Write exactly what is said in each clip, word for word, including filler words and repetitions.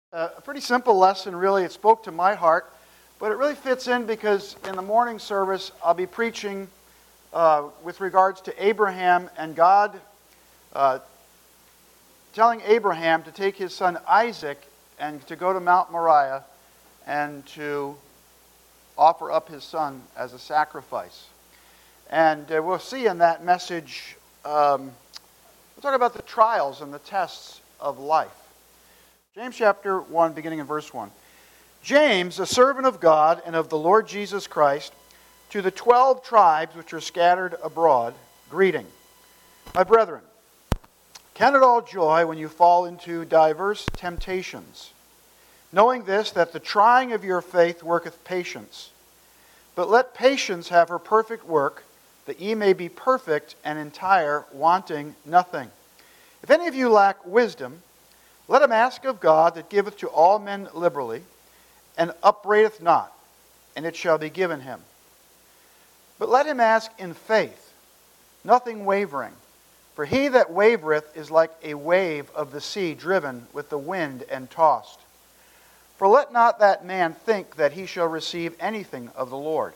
Uh, a pretty simple lesson, really. It spoke to my heart, but it really fits in because in the morning service I'll be preaching uh, with regards to Abraham and God uh, telling Abraham to take his son Isaac and to go to Mount Moriah and to offer up his son as a sacrifice. And uh, we'll see in that message, um, we'll talk about the trials and the tests of life. James chapter one, beginning in verse one. James, a servant of God and of the Lord Jesus Christ, to the twelve tribes which are scattered abroad, greeting. My brethren, count it all joy when you fall into diverse temptations, knowing this, that the trying of your faith worketh patience. But let patience have her perfect work, that ye may be perfect and entire, wanting nothing. If any of you lack wisdom, let him ask of God, that giveth to all men liberally, and upbraideth not, and it shall be given him. But let him ask in faith, nothing wavering. For he that wavereth is like a wave of the sea, driven with the wind and tossed. For let not that man think that he shall receive anything of the Lord.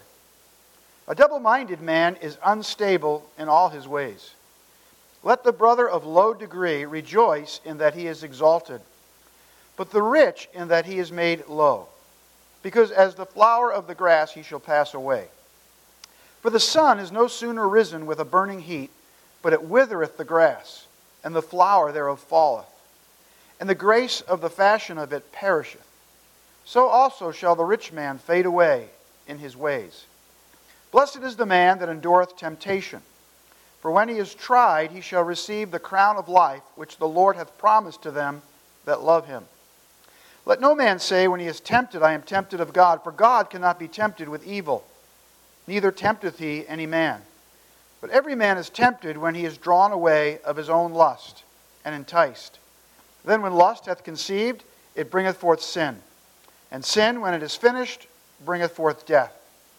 A double-minded man is unstable in all his ways. Let the brother of low degree rejoice in that he is exalted, but the rich in that he is made low. Because as the flower of the grass he shall pass away. For the sun is no sooner risen with a burning heat, but it withereth the grass, and the flower thereof falleth, and the grace of the fashion of it perisheth. So also shall the rich man fade away in his ways. Blessed is the man that endureth temptation, for when he is tried, he shall receive the crown of life, which the Lord hath promised to them that love him. Let no man say when he is tempted, I am tempted of God, for God cannot be tempted with evil, neither tempteth he any man. But every man is tempted when he is drawn away of his own lust, and enticed. Then when lust hath conceived, it bringeth forth sin. And sin, when it is finished, bringeth forth death.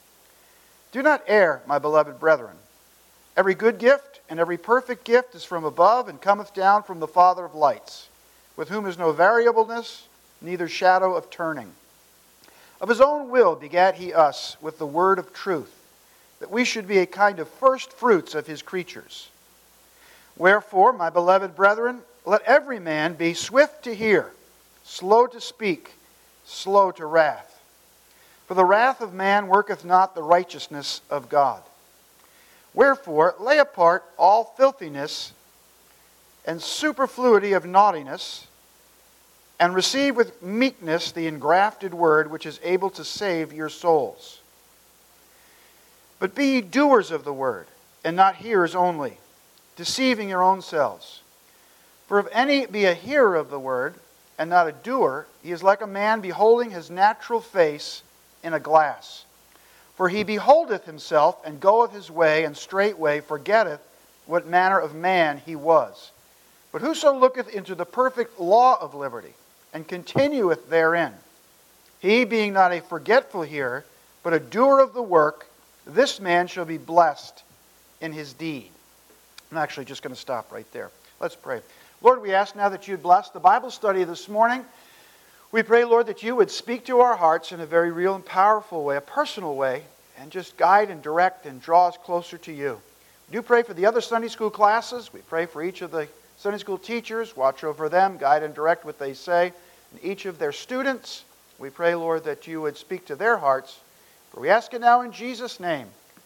Do not err, my beloved brethren. Every good gift and every perfect gift is from above, and cometh down from the Father of lights, with whom is no variableness, neither shadow of turning. Of his own will begat he us with the word of truth, that we should be a kind of first fruits of his creatures. Wherefore, my beloved brethren, let every man be swift to hear, slow to speak, slow to wrath. For the wrath of man worketh not the righteousness of God. Wherefore, lay apart all filthiness and superfluity of naughtiness, and receive with meekness the engrafted word, which is able to save your souls. But be ye doers of the word, and not hearers only, deceiving your own selves. For if any be a hearer of the word, and not a doer, he is like a man beholding his natural face in a glass. For he beholdeth himself, and goeth his way, and straightway forgetteth what manner of man he was. But whoso looketh into the perfect law of liberty, and continueth therein, he being not a forgetful hearer, but a doer of the work, this man shall be blessed in his deed. I'm actually just going to stop right there. Let's pray. Lord, we ask now that you'd bless the Bible study this morning. We pray, Lord, that you would speak to our hearts in a very real and powerful way, a personal way, and just guide and direct and draw us closer to you. We do pray for the other Sunday school classes. We pray for each of the Sunday school teachers. Watch over them, guide and direct what they say. And each of their students, we pray, Lord, that you would speak to their hearts. For we ask it now in Jesus' name.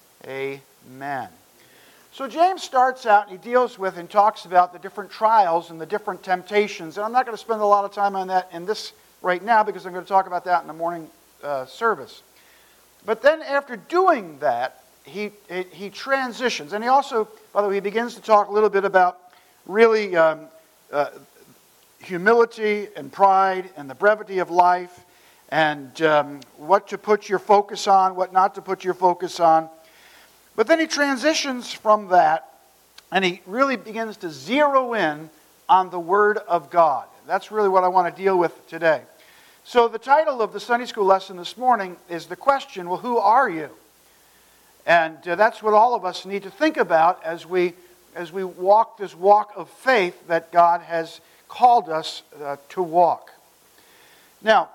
Amen. So James starts out and he deals with and talks about the different trials and the different temptations. And I'm not going to spend a lot of time on that in this right now because I'm going to talk about that in the morning uh, service. But then after doing that, he, he he transitions. And he also, by the way, he begins to talk a little bit about really um, uh, humility and pride and the brevity of life and um, what to put your focus on, what not to put your focus on. But then he transitions from that and he really begins to zero in on the Word of God. That's really what I want to deal with today. So the title of the Sunday school lesson this morning is the question, well, who are you? And uh, that's what all of us need to think about as we as we walk this walk of faith that God has called us uh, to walk. Now,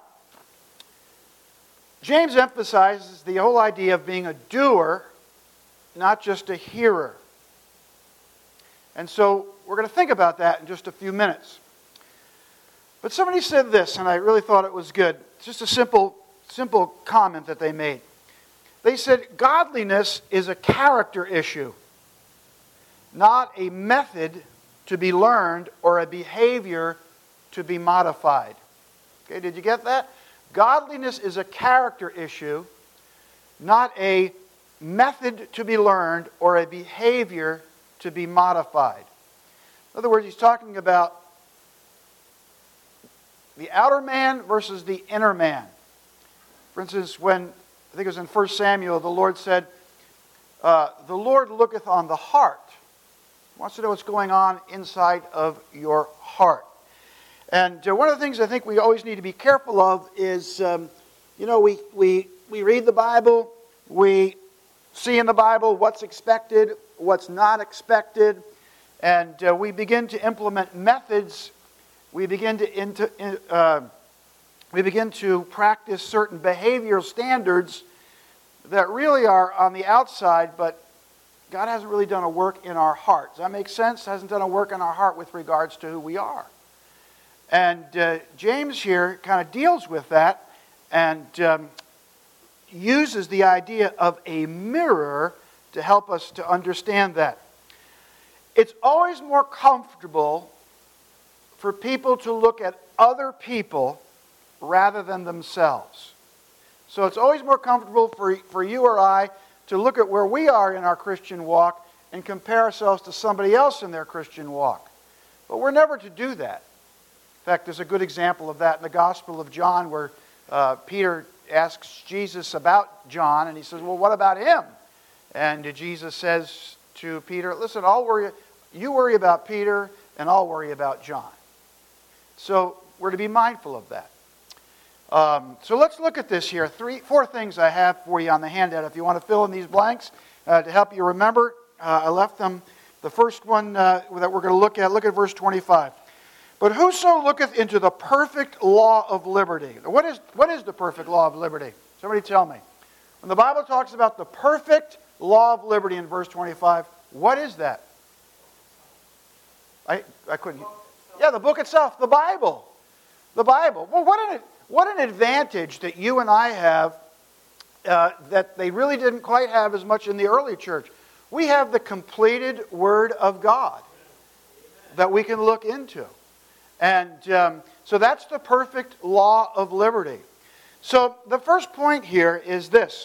James emphasizes the whole idea of being a doer, not just a hearer. And so we're going to think about that in just a few minutes. But somebody said this, and I really thought it was good. It's just a simple, simple comment that they made. They said, godliness is a character issue, not a method to be learned or a behavior to be modified. Okay, did you get that? Godliness is a character issue, not a method to be learned or a behavior to be modified. In other words, he's talking about the outer man versus the inner man. For instance, when, I think it was in First Samuel, the Lord said, uh, the Lord looketh on the heart. He wants to know what's going on inside of your heart. And uh, one of the things I think we always need to be careful of is, um, you know, we, we, we read the Bible, we see in the Bible what's expected, what's not expected, and uh, we begin to implement methods. We begin to into, uh, we begin to practice certain behavioral standards that really are on the outside, but God hasn't really done a work in our heart. Does that make sense? Hasn't done a work in our heart with regards to who we are. And uh, James here kind of deals with that and um, uses the idea of a mirror to help us to understand that. It's always more comfortable for people to look at other people rather than themselves. So it's always more comfortable for, for you or I to look at where we are in our Christian walk and compare ourselves to somebody else in their Christian walk. But we're never to do that. In fact, there's a good example of that in the Gospel of John where uh, Peter asks Jesus about John, and he says, well, what about him? And Jesus says to Peter, listen, I'll worry, you worry about Peter, and I'll worry about John. So we're to be mindful of that. Um, so let's look at this here. Three, four things I have for you on the handout. If you want to fill in these blanks uh, to help you remember, uh, I left them. The first one uh, that we're going to look at, look at verse twenty-five. But whoso looketh into the perfect law of liberty. What is, what is the perfect law of liberty? Somebody tell me. When the Bible talks about the perfect law of liberty in verse twenty-five, what is that? I, I couldn't. Yeah, the book itself, the Bible. The Bible. Well, what an, what an advantage that you and I have uh, that they really didn't quite have as much in the early church. We have the completed Word of God that we can look into. And um, so that's the perfect law of liberty. So the first point here is this.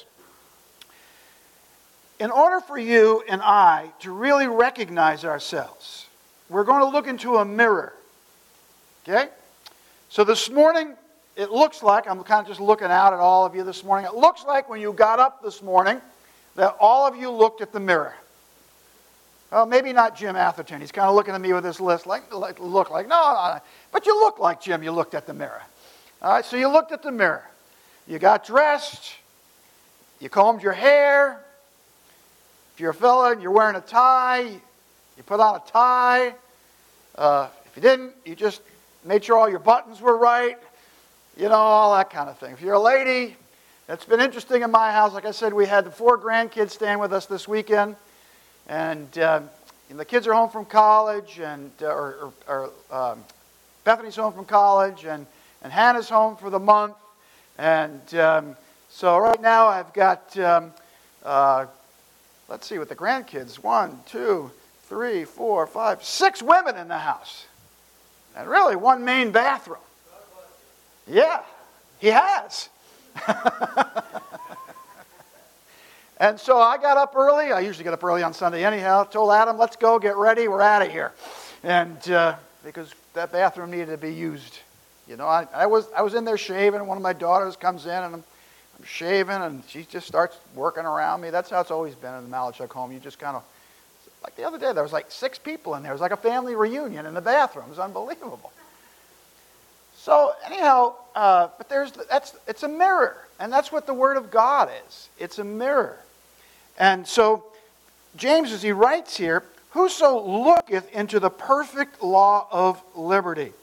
In order for you and I to really recognize ourselves, we're going to look into a mirror. Okay? So this morning, it looks like, I'm kind of just looking out at all of you this morning, it looks like when you got up this morning that all of you looked at the mirror. Well, maybe not Jim Atherton. He's kind of looking at me with this list, like, like look like, no, no, no. But you look like Jim, you looked at the mirror. All right, so you looked at the mirror. You got dressed. You combed your hair. If you're a fella and you're wearing a tie, you put on a tie. Uh, if you didn't, you just made sure all your buttons were right. You know, all that kind of thing. If you're a lady, it's been interesting in my house. Like I said, we had the four grandkids staying with us this weekend. And, uh, and the kids are home from college, and uh, or, or, or um, Bethany's home from college, and, and Hannah's home for the month. And um, so right now I've got, um, uh, let's see, with the grandkids, one, two, three, four, five, six women in the house. And really one main bathroom. Yeah, he has. And so I got up early. I usually get up early on Sunday anyhow. Told Adam, let's go, get ready, we're out of here. And uh, because that bathroom needed to be used. You know, I, I was I was in there shaving, and one of my daughters comes in, and I'm, I'm shaving, and she just starts working around me. That's how it's always been in the Malachuk home. You just kind of, like the other day, there was like six people in there. It was like a family reunion in the bathroom. It was unbelievable. So anyhow, uh, but there's that's it's a mirror, and that's what the Word of God is. It's a mirror. And so James, as he writes here, whoso looketh into the perfect law of liberty.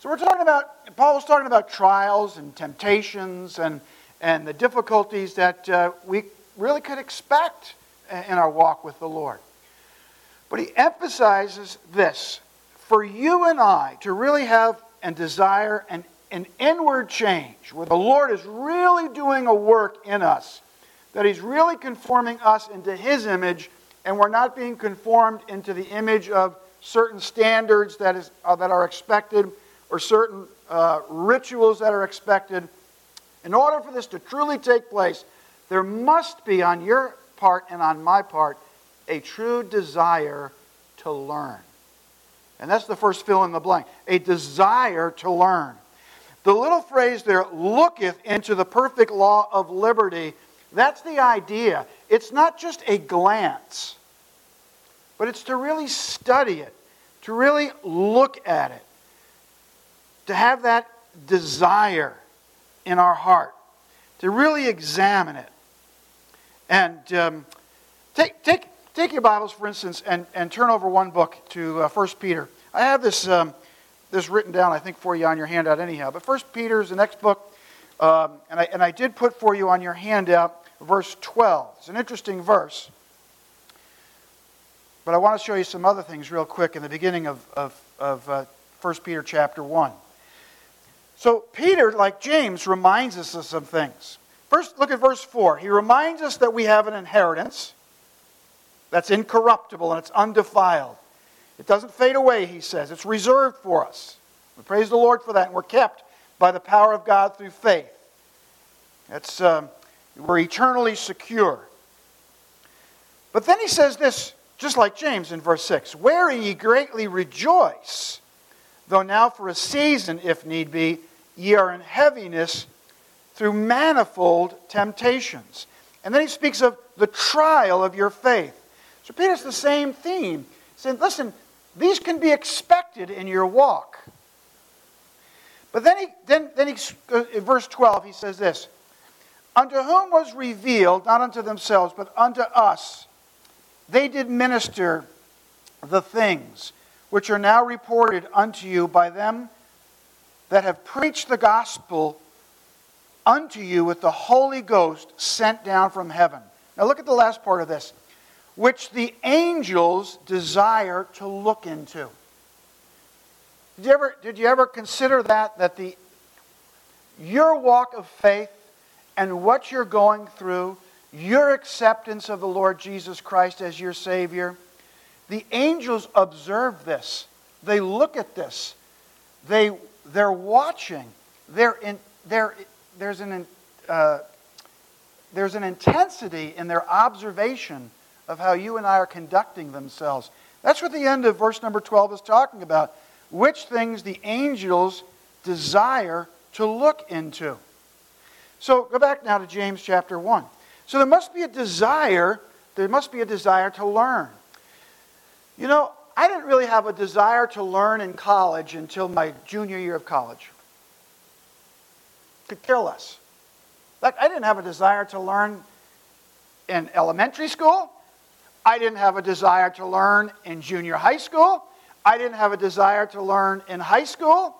So we're talking about, Paul was talking about trials and temptations and, and the difficulties that uh, we really could expect in our walk with the Lord. But he emphasizes this: for you and I to really have and desire an, an inward change, where the Lord is really doing a work in us, that He's really conforming us into His image, and we're not being conformed into the image of certain standards that is uh, that are expected, or certain uh, rituals that are expected. In order for this to truly take place, there must be on your part and on my part a true desire to learn. And that's the first fill in the blank. A desire to learn. The little phrase there, looketh into the perfect law of liberty, that's the idea. It's not just a glance, but it's to really study it, to really look at it, to have that desire in our heart, to really examine it. And um, take, take, take your Bibles, for instance, and, and turn over one book to uh, First Peter. I have this, um, this written down, I think, for you on your handout anyhow. But First Peter is the next book, um, and, I, and I did put for you on your handout verse twelve. It's an interesting verse. But I want to show you some other things real quick in the beginning of, of, of uh, First Peter chapter one. So Peter, like James, reminds us of some things. First, look at verse four. He reminds us that we have an inheritance that's incorruptible and it's undefiled. It doesn't fade away, he says. It's reserved for us. We praise the Lord for that, and we're kept by the power of God through faith. That's, um, we're eternally secure. But then he says this, just like James in verse six, wherein ye greatly rejoice, though now for a season, if need be, ye are in heaviness through manifold temptations. And then he speaks of the trial of your faith. So Peter's the same theme, saying, listen, these can be expected in your walk. But then he, then, then he, in verse twelve, he says this, unto whom was revealed, not unto themselves, but unto us, they did minister the things which are now reported unto you by them that have preached the gospel unto you with the Holy Ghost sent down from heaven. Now look at the last part of this. Which the angels desire to look into. Did you ever, did you ever consider that? That the your walk of faith and what you're going through, your acceptance of the Lord Jesus Christ as your Savior, the angels observe this. They look at this. They, they're watching. They're in, they're, there's, an, uh, there's an intensity in their observation of how you and I are conducting themselves. That's what the end of verse number twelve is talking about. Which things the angels desire to look into. So go back now to James chapter one. So there must be a desire, there must be a desire to learn. You know, I didn't really have a desire to learn in college until my junior year of college. Could care less. Like, I didn't have a desire to learn in elementary school. I didn't have a desire to learn in junior high school. I didn't have a desire to learn in high school.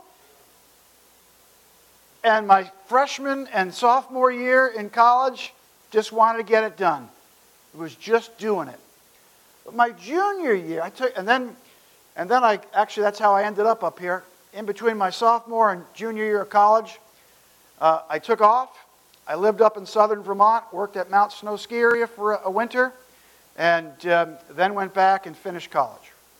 And my freshman and sophomore year in college, just wanted to get it done. It was just doing it. But my junior year, I took, and then, and then I, actually that's how I ended up up here. In between my sophomore and junior year of college, uh, I took off. I lived up in southern Vermont, worked at Mount Snow Ski Area for a, a winter, and um, then went back and finished college.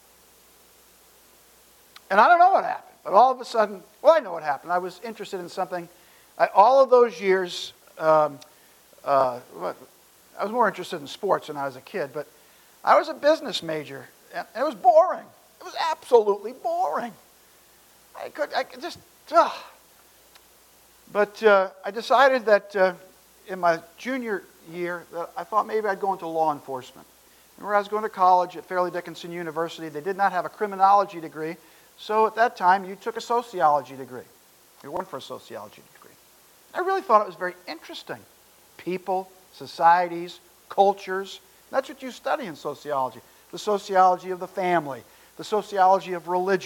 And I don't know what happened, but all of a sudden, well, I know what happened. I was interested in something. I, all of those years, um, uh, I was more interested in sports when I was a kid, but I was a business major, and it was boring. It was absolutely boring. I could, I could just, ugh. But uh, I decided that uh, in my junior year, that I thought maybe I'd go into law enforcement. And where I was going to college at Fairleigh Dickinson University, they did not have a criminology degree, so at that time you took a sociology degree. You went for a sociology degree. I really thought it was very interesting. People, societies, cultures. That's what you study in sociology. The sociology of the family, the sociology of religion,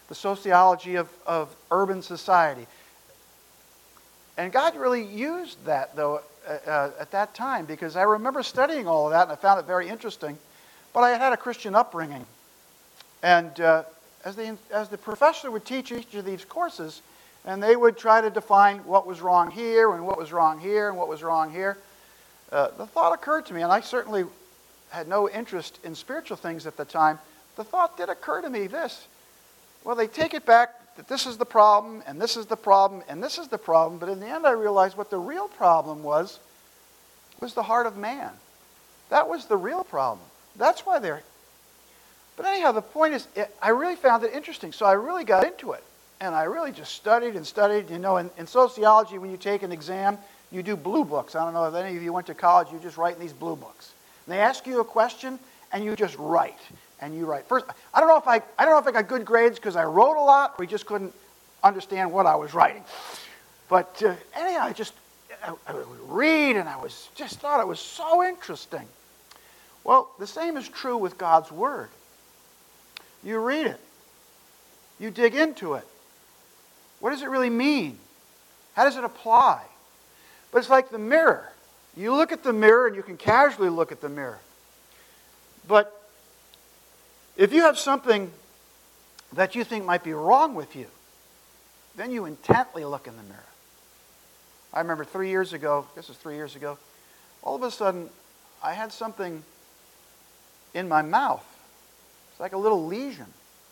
the sociology of, of urban society. And God really used that, though, uh, at that time, because I remember studying all of that, and I found it very interesting. But I had had a Christian upbringing. And uh, as, the, as the professor would teach each of these courses, and they would try to define what was wrong here, and what was wrong here, and what was wrong here, uh, the thought occurred to me, and I certainly had no interest in spiritual things at the time. The thought did occur to me this. Well, they take it back that this is the problem, and this is the problem, and this is the problem, but in the end I realized what the real problem was, was the heart of man. That was the real problem. That's why they're... But anyhow, the point is, it, I really found it interesting, so I really got into it. And I really just studied and studied. You know, in, in sociology, when you take an exam, you do blue books. I don't know if any of you went to college, you just write in these blue books. And they ask you a question, and you just write. And you write. First, I don't know if I, I don't know if I got good grades because I wrote a lot, or we just couldn't understand what I was writing. But uh, anyhow, I just I, I would read, and I was just thought it was so interesting. Well, the same is true with God's Word. You read it. You dig into it. What does it really mean? How does it apply? But it's like the mirror. You look at the mirror, and you can casually look at the mirror. But if you have something that you think might be wrong with you, then you intently look in the mirror. I remember three years ago, this was three years ago, all of a sudden I had something in my mouth. It's like a little lesion.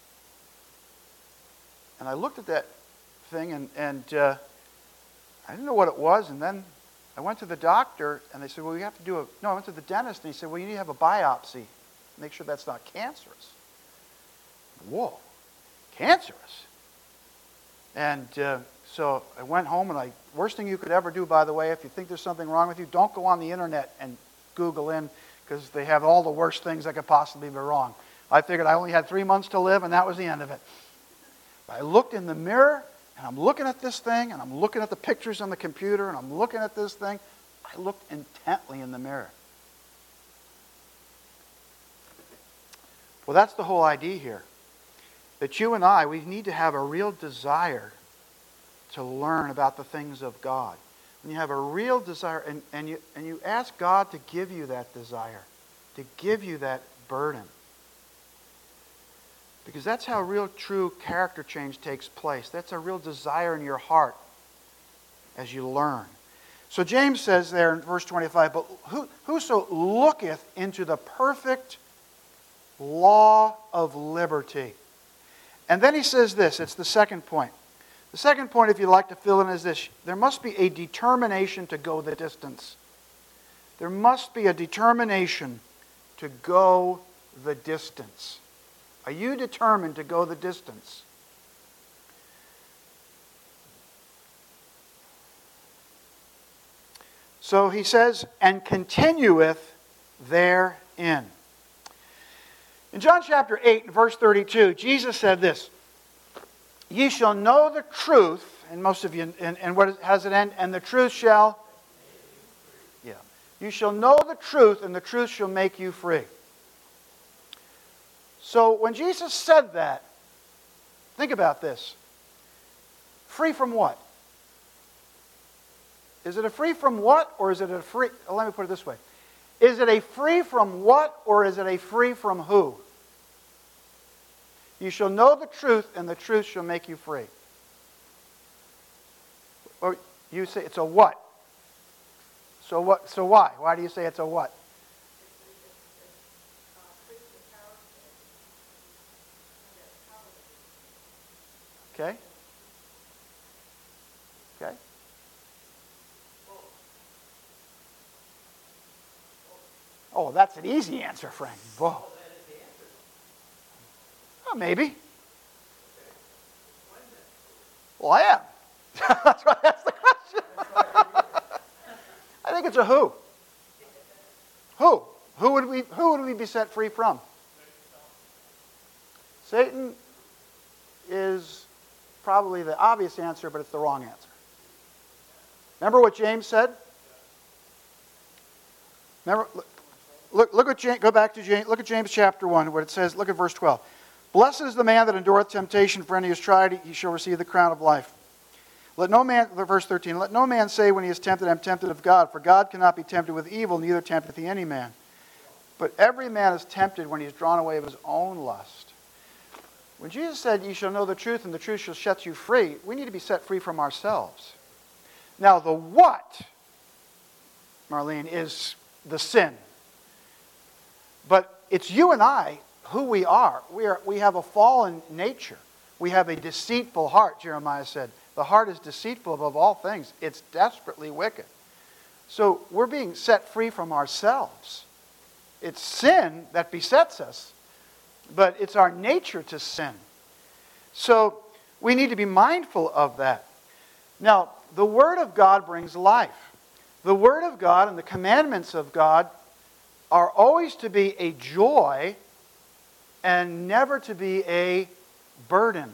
And I looked at that thing, and, and uh, I didn't know what it was, and then I went to the doctor, and they said, well, you have to do a... No, I went to the dentist, and he said, well, you need to have a biopsy. Make sure that's not cancerous. Whoa, cancerous. And uh, so I went home, and I, worst thing you could ever do, by the way, if you think there's something wrong with you, don't go on the internet and Google in, because they have all the worst things that could possibly be wrong. I figured I only had three months to live, and that was the end of it. But I looked in the mirror, and I'm looking at this thing, and I'm looking at the pictures on the computer, and I'm looking at this thing. I looked intently in the mirror. Well, that's the whole idea here. That you and I, we need to have a real desire to learn about the things of God. When you have a real desire, and, and, you, and you ask God to give you that desire, to give you that burden. Because that's how real, true character change takes place. That's a real desire in your heart as you learn. So James says there in verse twenty-five, but who, whoso looketh into the perfect law of liberty. And then he says this, it's the second point. The second point, if you'd like to fill in, is this. There must be a determination to go the distance. There must be a determination to go the distance. Are you determined to go the distance? So he says, and continueth therein. In John chapter eight, verse thirty-two, Jesus said this, ye shall know the truth, and most of you, and, and what is, how does it end? And the truth shall, yeah. You shall know the truth, and the truth shall make you free. So when Jesus said that, think about this. Free from what? Is it a free from what, or is it a free, let me put it this way. Is it a free from what, or is it a free from who? You shall know the truth, and the truth shall make you free. Or you say it's a what? So what? So why? Why do you say it's a what? Okay. Okay. Oh, that's an easy answer, Frank. Whoa. Oh, maybe. Well, I am. That's why I asked the question. I think it's a who. Who? Who would we? Who would we be set free from? Satan is probably the obvious answer, but it's the wrong answer. Remember what James said? Remember. Look, look at James, go back to James, look at James chapter one, where it says, look at verse twelve. Blessed is the man that endureth temptation, for when he is tried, he shall receive the crown of life. Let no man, verse thirteen, let no man say when he is tempted, I am tempted of God, for God cannot be tempted with evil, neither tempteth he any man. But every man is tempted when he is drawn away of his own lust. When Jesus said, ye shall know the truth, and the truth shall set you free, we need to be set free from ourselves. Now, the what, Marlene, is the sin. But it's you and I, who we are. We are. We have a fallen nature. We have a deceitful heart, Jeremiah said. The heart is deceitful above all things. It's desperately wicked. So we're being set free from ourselves. It's sin that besets us, but it's our nature to sin. So we need to be mindful of that. Now, the Word of God brings life. The Word of God and the commandments of God are always to be a joy and never to be a burden.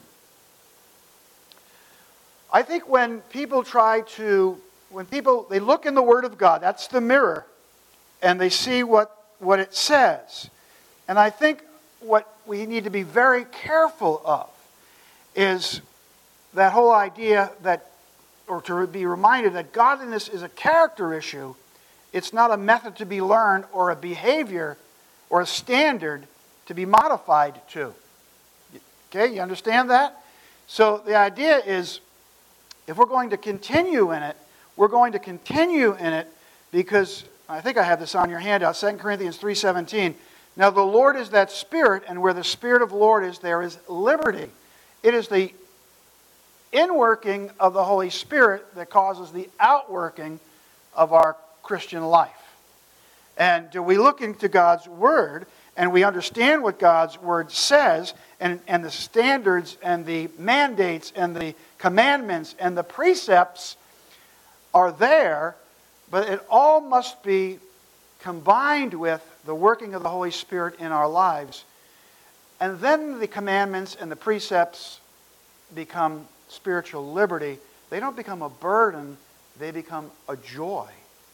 I think when people try to, when people, they look in the Word of God, that's the mirror, and they see what, what it says. And I think what we need to be very careful of is that whole idea that, or to be reminded that godliness is a character issue. It's not a method to be learned or a behavior or a standard to be modified to. Okay, you understand that? So the idea is, if we're going to continue in it, we're going to continue in it because, I think I have this on your handout, Second Corinthians three seventeen. Now the Lord is that Spirit, and where the Spirit of the Lord is, there is liberty. It is the inworking of the Holy Spirit that causes the outworking of our Christian life. And we look into God's Word, and we understand what God's Word says, and, and the standards and the mandates and the commandments and the precepts are there, but it all must be combined with the working of the Holy Spirit in our lives. And then the commandments and the precepts become spiritual liberty. They don't become a burden, they become a joy.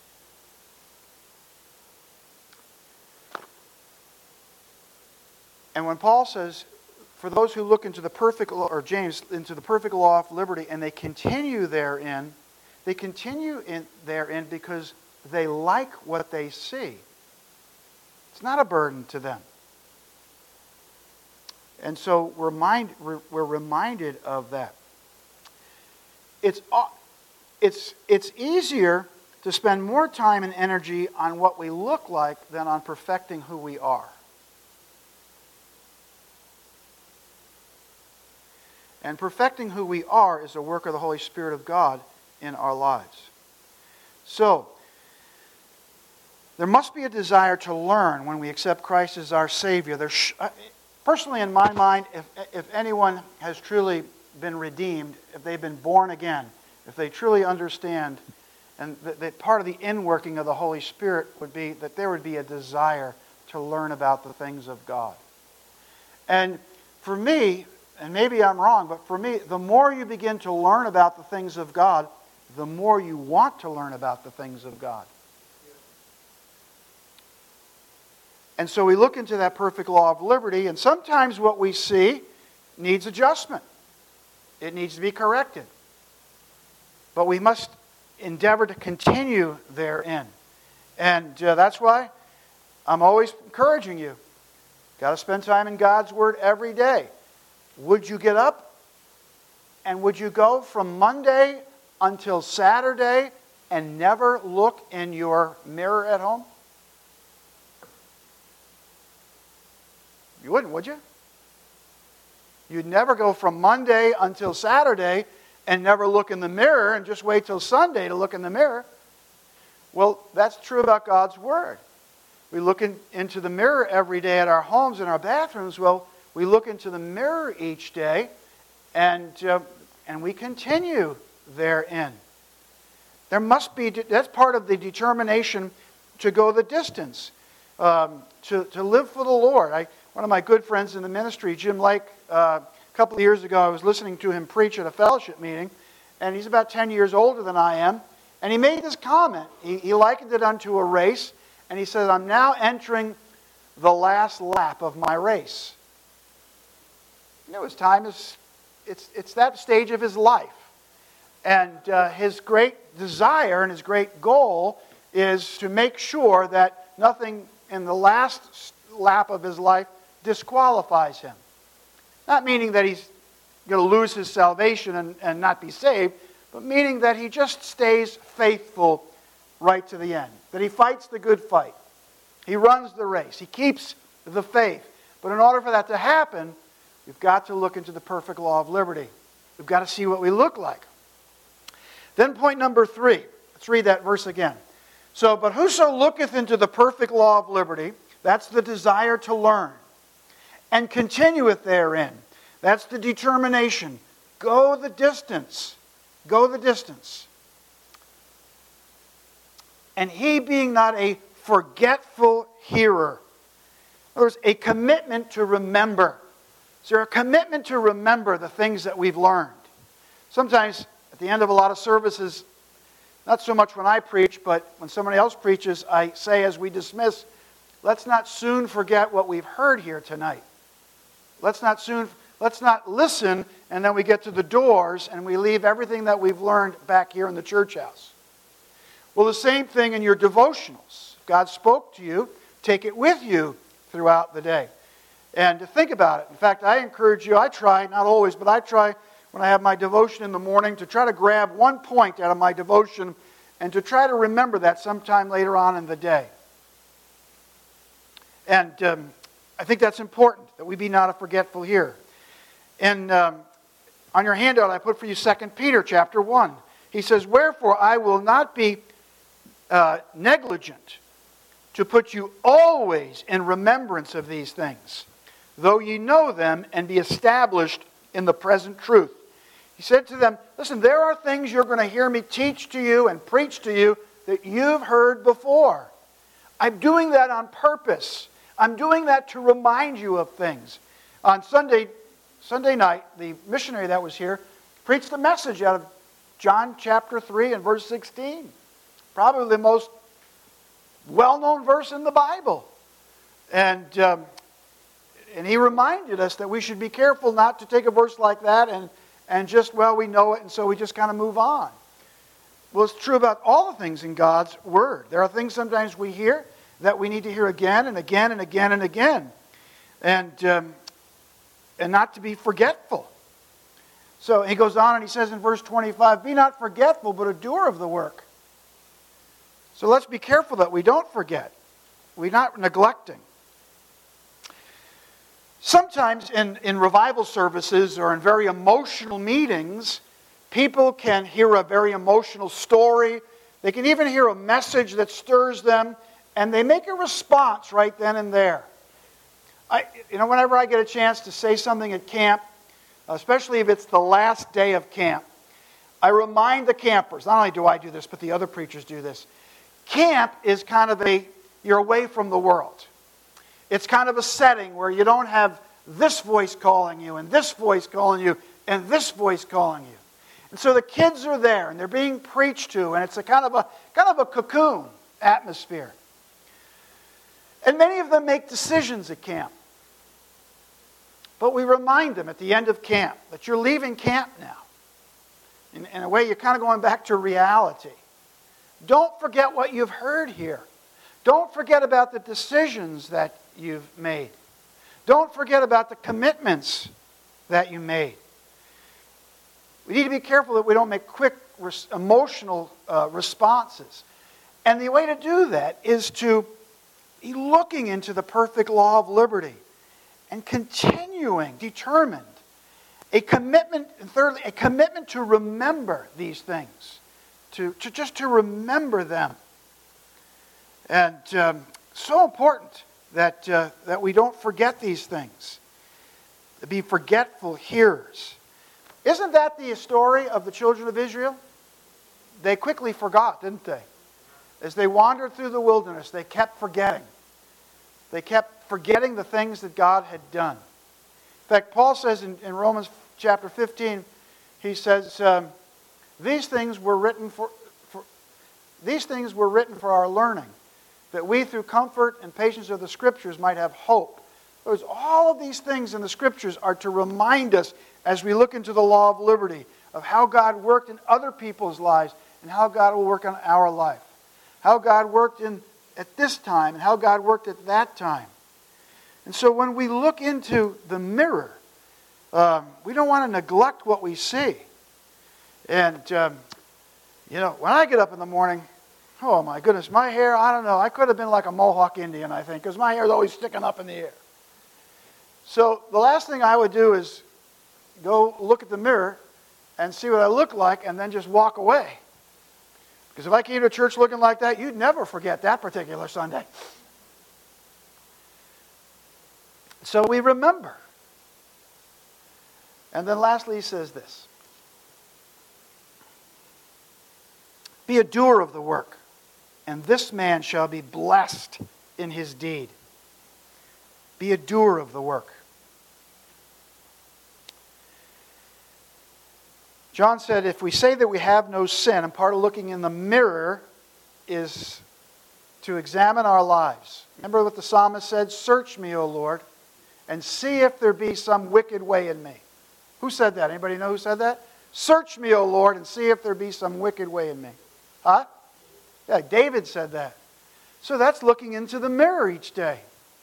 And when Paul says, for those who look into the perfect law, or James, into the perfect law of liberty, and they continue therein, they continue in therein because they like what they see. It's not a burden to them. And so we're, mind, we're reminded of that. It's, it's, it's easier to spend more time and energy on what we look like than on perfecting who we are. And perfecting who we are is a work of the Holy Spirit of God in our lives. So, there must be a desire to learn when we accept Christ as our Savior. There sh- personally, in my mind, if, if anyone has truly been redeemed, if they've been born again, if they truly understand, and that, that part of the inworking of the Holy Spirit would be that there would be a desire to learn about the things of God. And for me, and maybe I'm wrong, but for me, the more you begin to learn about the things of God, the more you want to learn about the things of God. And so we look into that perfect law of liberty, and sometimes what we see needs adjustment. It needs to be corrected. But we must endeavor to continue therein. And uh, that's why I'm always encouraging you. Got to spend time in God's Word every day. Would you get up and would you go from Monday until Saturday and never look in your mirror at home? You wouldn't, would you? You'd never go from Monday until Saturday and never look in the mirror and just wait till Sunday to look in the mirror. Well, that's true about God's Word. We look in, into the mirror every day at our homes and our bathrooms. Well, we look into the mirror each day, and uh, and we continue therein. There must be, that's part of the determination to go the distance, um, to, to live for the Lord. I, one of my good friends in the ministry, Jim Lake, uh, a couple of years ago, I was listening to him preach at a fellowship meeting, and he's about ten years older than I am, and he made this comment. He, he likened it unto a race, and he said, I'm now entering the last lap of my race. you know, his time is, it's, it's that stage of his life. And uh, his great desire and his great goal is to make sure that nothing in the last lap of his life disqualifies him. Not meaning that he's going to lose his salvation and, and not be saved, but meaning that he just stays faithful right to the end. That he fights the good fight. He runs the race. He keeps the faith. But in order for that to happen, we've got to look into the perfect law of liberty. We've got to see what we look like. Then point number three. Let's read that verse again. So, but whoso looketh into the perfect law of liberty, that's the desire to learn, and continueth therein. That's the determination. Go the distance. Go the distance. And he being not a forgetful hearer. In other words, a commitment to remember. Is there a commitment to remember the things that we've learned? Sometimes, at the end of a lot of services, not so much when I preach, but when somebody else preaches, I say as we dismiss, let's not soon forget what we've heard here tonight. Let's not soon, let's not listen, and then we get to the doors and we leave everything that we've learned back here in the church house. Well, the same thing in your devotionals. If God spoke to you, take it with you throughout the day. And to think about it. In fact, I encourage you, I try, not always, but I try when I have my devotion in the morning to try to grab one point out of my devotion and to try to remember that sometime later on in the day. And um, I think that's important, that we be not a forgetful hearer. And um, on your handout I put for you Second Peter chapter one. He says, wherefore I will not be uh, negligent to put you always in remembrance of these things, though ye know them and be established in the present truth. He said to them, listen, there are things you're going to hear me teach to you and preach to you that you've heard before. I'm doing that on purpose. I'm doing that to remind you of things. On Sunday, Sunday night, the missionary that was here preached a message out of John chapter three and verse sixteen. Probably the most well-known verse in the Bible. And, um, and he reminded us that we should be careful not to take a verse like that and And just, well, we know it, and so we just kind of move on. Well, it's true about all the things in God's Word. There are things sometimes we hear that we need to hear again and again and again and again. And, um, and not to be forgetful. So he goes on and he says in verse twenty-five, be not forgetful, but a doer of the work. So let's be careful that we don't forget. We're not neglecting. Sometimes in, in revival services or in very emotional meetings, people can hear a very emotional story. They can even hear a message that stirs them, and they make a response right then and there. I, you know, whenever I get a chance to say something at camp, especially if it's the last day of camp, I remind the campers, not only do I do this, but the other preachers do this. Camp is kind of a, you're away from the world. It's kind of a setting where you don't have this voice calling you, and this voice calling you, and this voice calling you. And so the kids are there, and they're being preached to, and it's a kind of a kind of a cocoon atmosphere. And many of them make decisions at camp. But we remind them at the end of camp that you're leaving camp now. In, in a way, you're kind of going back to reality. Don't forget what you've heard here. Don't forget about the decisions that you've made. Don't forget about the commitments that you made. We need to be careful that we don't make quick res- emotional uh, responses. And the way to do that is to be looking into the perfect law of liberty and continuing, determined, a commitment, and thirdly, a commitment to remember these things, to, to just to remember them. And um, so important that uh, that we don't forget these things, to be forgetful hearers. Isn't that the story of the children of Israel? They quickly forgot, didn't they? As they wandered through the wilderness, they kept forgetting. They kept forgetting the things that God had done. In fact, Paul says in, in Romans chapter fifteen, he says, um, "These things were written for, for these things were written for our learning, that we through comfort and patience of the Scriptures might have hope. There's all of these things in the Scriptures are to remind us as we look into the law of liberty of how God worked in other people's lives and how God will work on our life. How God worked in at this time and how God worked at that time. And so when we look into the mirror, um, we don't want to neglect what we see. And, um, you know, when I get up in the morning, oh my goodness, my hair, I don't know, I could have been like a Mohawk Indian, I think, because my hair is always sticking up in the air. So the last thing I would do is go look at the mirror and see what I look like and then just walk away. Because if I came to church looking like that, you'd never forget that particular Sunday. So we remember. And then lastly he says this. Be a doer of the work, and this man shall be blessed in his deed. Be a doer of the work. John said, if we say that we have no sin, and part of looking in the mirror is to examine our lives. Remember what the psalmist said? Search me, O Lord, and see if there be some wicked way in me. Who said that? Anybody know who said that? Search me, O Lord, and see if there be some wicked way in me. Huh? Yeah, David said that. So that's looking into the mirror each day.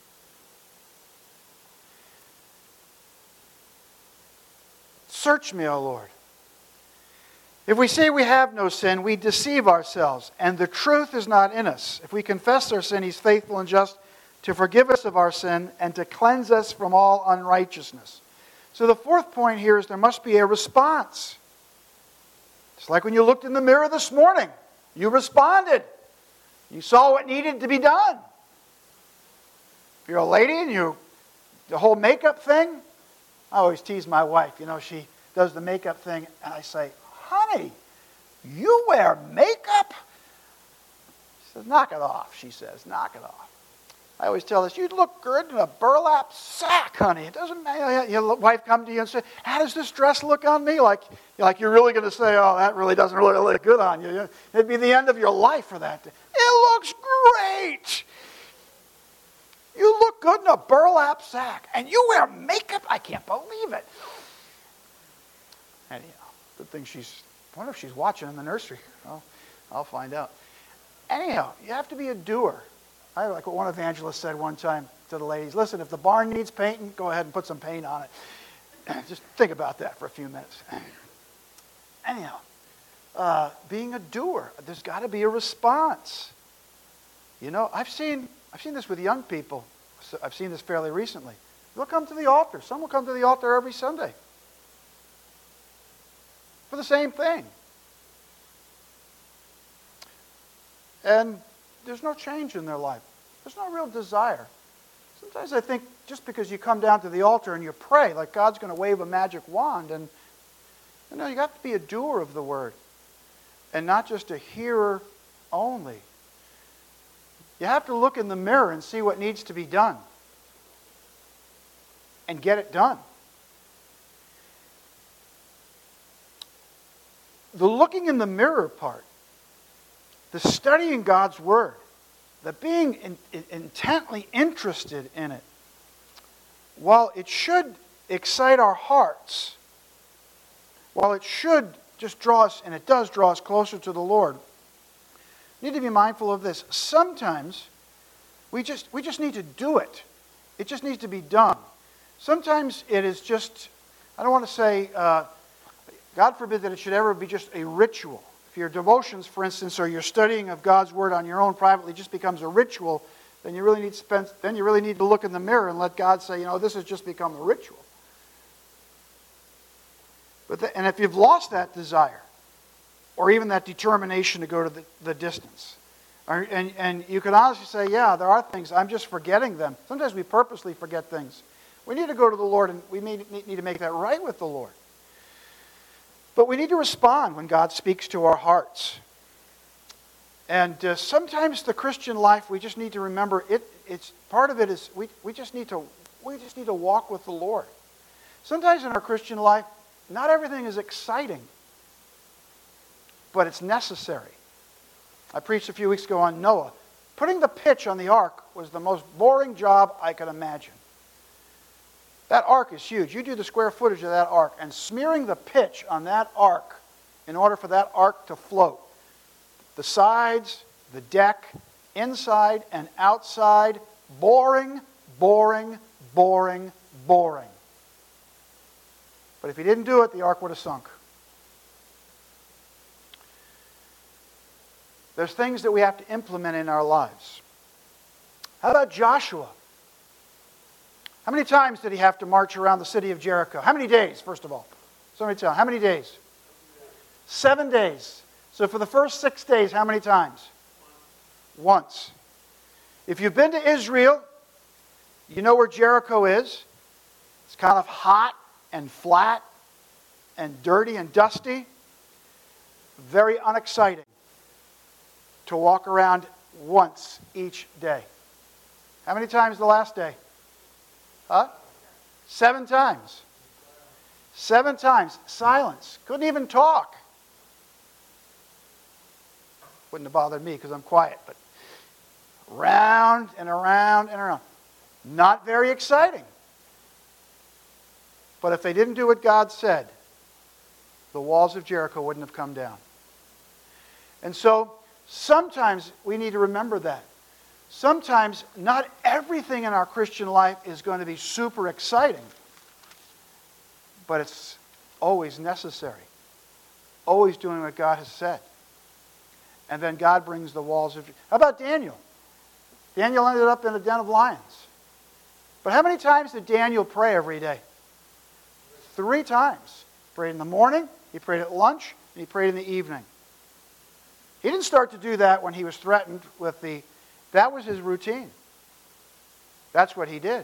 Search me, O Lord. If we say we have no sin, we deceive ourselves, and the truth is not in us. If we confess our sin, He's faithful and just to forgive us of our sin and to cleanse us from all unrighteousness. So the fourth point here is there must be a response. It's like when you looked in the mirror this morning. You responded. You saw what needed to be done. If you're a lady and you, the whole makeup thing, I always tease my wife. You know, she does the makeup thing, and I say, honey, you wear makeup? She says, knock it off, she says, knock it off. I always tell this, you look good in a burlap sack, honey. It doesn't matter. Your wife come to you and say, how does this dress look on me? Like, like you're really going to say, oh, that really doesn't really look good on you. It'd be the end of your life for that. It looks great. You look good in a burlap sack. And you wear makeup? I can't believe it. Anyhow, good thing she's, I wonder if she's watching in the nursery. Well, I'll find out. Anyhow, you have to be a doer. I like what one evangelist said one time to the ladies. Listen, if the barn needs painting, go ahead and put some paint on it. Just think about that for a few minutes. Anyhow, uh, being a doer, there's got to be a response. You know, I've seen I've seen this with young people. So I've seen this fairly recently. They'll come to the altar. Some will come to the altar every Sunday for the same thing. And there's no change in their life. There's no real desire. Sometimes I think just because you come down to the altar and you pray, like God's going to wave a magic wand, and you know, you have to be a doer of the word and not just a hearer only. You have to look in the mirror and see what needs to be done and get it done. The looking in the mirror part, the studying God's Word, the being in, in, intently interested in it, while it should excite our hearts, while it should just draw us, and it does draw us closer to the Lord, we need to be mindful of this. Sometimes we just, we just need to do it. It just needs to be done. Sometimes it is just, I don't want to say, uh, God forbid that it should ever be just a ritual. Your devotions, for instance, or your studying of God's Word on your own privately just becomes a ritual, then you really need to spend, then you really need to look in the mirror and let God say, you know, this has just become a ritual. But the, and if you've lost that desire, or even that determination to go to the, the distance, or, and, and you can honestly say, yeah, there are things, I'm just forgetting them. Sometimes we purposely forget things. We need to go to the Lord, and we need, need to make that right with the Lord. But we need to respond when God speaks to our hearts. And uh, sometimes the Christian life, we just need to remember it. It's part of it is we, we just need to we just need to walk with the Lord. Sometimes in our Christian life, not everything is exciting, but it's necessary. I preached a few weeks ago on Noah. Putting the pitch on the ark was the most boring job I could imagine. That ark is huge. You do the square footage of that ark, and smearing the pitch on that ark in order for that ark to float. The sides, the deck, inside and outside, boring, boring, boring, boring. But if he didn't do it, the ark would have sunk. There's things that we have to implement in our lives. How about Joshua? How many times did he have to march around the city of Jericho? How many days, first of all? Somebody tell me. How many days? Seven days. So for the first six days, how many times? Once. If you've been to Israel, you know where Jericho is. It's kind of hot and flat and dirty and dusty. Very unexciting to walk around once each day. How many times the last day? Huh? Seven times. Seven times. Silence. Couldn't even talk. Wouldn't have bothered me because I'm quiet, but round and around and around. Not very exciting. But if they didn't do what God said, the walls of Jericho wouldn't have come down. And so, sometimes we need to remember that. Sometimes not everything in our Christian life is going to be super exciting, but it's always necessary. Always doing what God has said. And then God brings the walls of... How about Daniel? Daniel ended up in a den of lions. But how many times did Daniel pray every day? Three times. He prayed in the morning, he prayed at lunch, and he prayed in the evening. He didn't start to do that when he was threatened with the... That was his routine. That's what he did.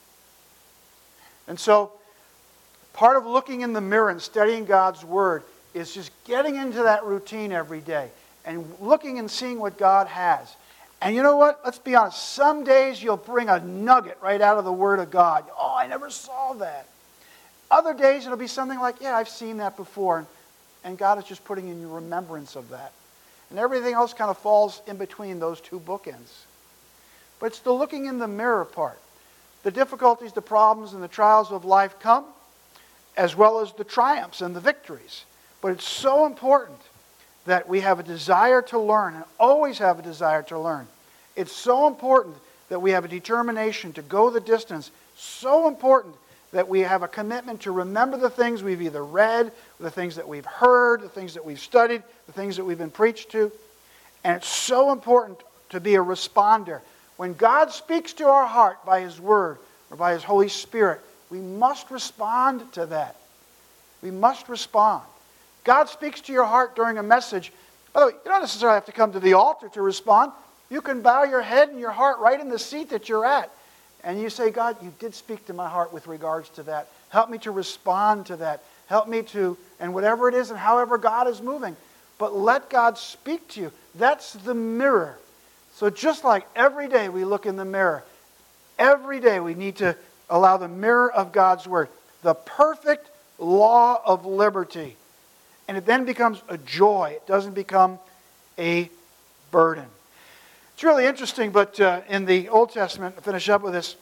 And so, part of looking in the mirror and studying God's Word is just getting into that routine every day and looking and seeing what God has. And you know what? Let's be honest. Some days you'll bring a nugget right out of the Word of God. Oh, I never saw that. Other days it'll be something like, yeah, I've seen that before. And, and God is just putting in your remembrance of that. And everything else kind of falls in between those two bookends. But it's the looking in the mirror part. The difficulties, the problems, and the trials of life come, as well as the triumphs and the victories. But it's so important that we have a desire to learn, and always have a desire to learn. It's so important that we have a determination to go the distance. So important that we have a commitment to remember the things we've either read, the things that we've heard, the things that we've studied, the things that we've been preached to. And it's so important to be a responder. When God speaks to our heart by His Word or by His Holy Spirit, we must respond to that. We must respond. God speaks to your heart during a message. By the way, you don't necessarily have to come to the altar to respond. You can bow your head and your heart right in the seat that you're at. And you say, God, you did speak to my heart with regards to that. Help me to respond to that. Help me to, and whatever it is and however God is moving. But let God speak to you. That's the mirror. So just like every day we look in the mirror, every day we need to allow the mirror of God's Word, the perfect law of liberty. And it then becomes a joy. It doesn't become a burden. It's really interesting, but uh, in the Old Testament, to finish up with this,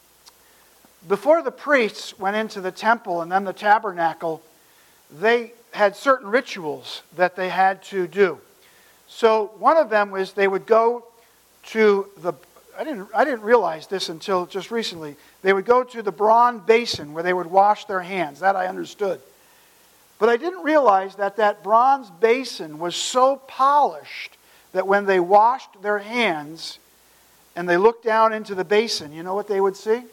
before the priests went into the temple and then the tabernacle, they had certain rituals that they had to do. So one of them was they would go to the, I didn't, I didn't realize this until just recently, they would go to the bronze basin where they would wash their hands. That I understood. But I didn't realize that that bronze basin was so polished that when they washed their hands and they looked down into the basin, you know what they would see?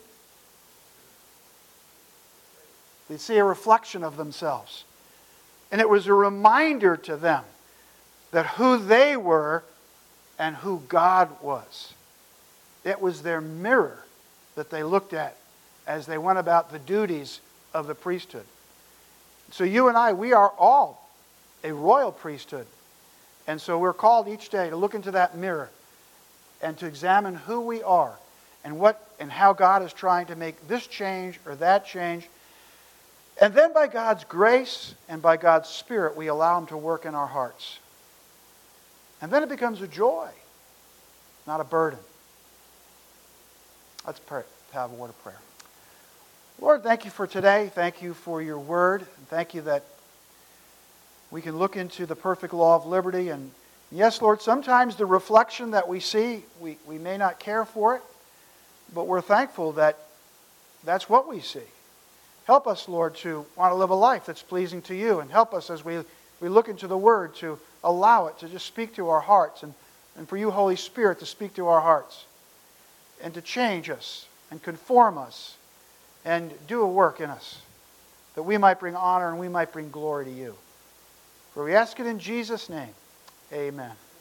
They'd see a reflection of themselves. And it was a reminder to them that who they were and who God was. It was their mirror that they looked at as they went about the duties of the priesthood. So you and I, we are all a royal priesthood. And so we're called each day to look into that mirror and to examine who we are and what and how God is trying to make this change or that change. And then by God's grace and by God's Spirit, we allow Him to work in our hearts. And then it becomes a joy, not a burden. Let's pray, have a word of prayer. Lord, thank you for today. Thank you for your word. And thank you that we can look into the perfect law of liberty. And yes, Lord, sometimes the reflection that we see, we, we may not care for it, but we're thankful that that's what we see. Help us, Lord, to want to live a life that's pleasing to you. And help us as we, we look into the word to allow it to just speak to our hearts. And, and for you, Holy Spirit, to speak to our hearts. And to change us and conform us and do a work in us, that we might bring honor and we might bring glory to you. For we ask it in Jesus' name. Amen.